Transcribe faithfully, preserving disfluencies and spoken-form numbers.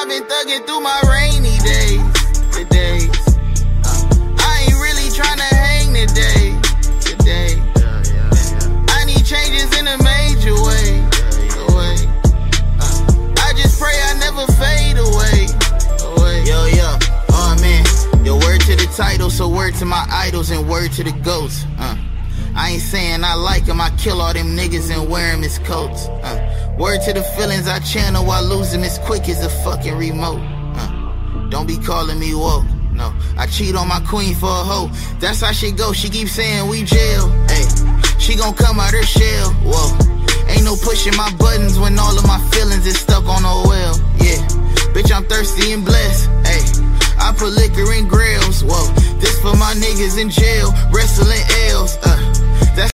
I've been thugging through my rainy days, the days. Uh, I ain't really tryna hang today, today. Yeah, yeah, yeah. I need changes in a major way, away. Uh, I just pray I never fade away, away. Yo, yo, oh man. Yo, word to the title, so word to my idols and word to the ghosts. Uh, I ain't saying I like him, I kill all them niggas and wear him his coats. Uh, word to the feelings I channel while losing as quick as a fucking remote. Uh, don't be calling me woke, no. I cheat on my queen for a hoe. That's how she go, she keeps saying we jail. Hey, she gon' come out her shell, whoa. Ain't no pushing my buttons when all of my feelings is stuck on a well, yeah. Bitch, I'm thirsty and blessed, hey. I put liquor in grills, whoa. This for my niggas in jail, wrestling L's, uh.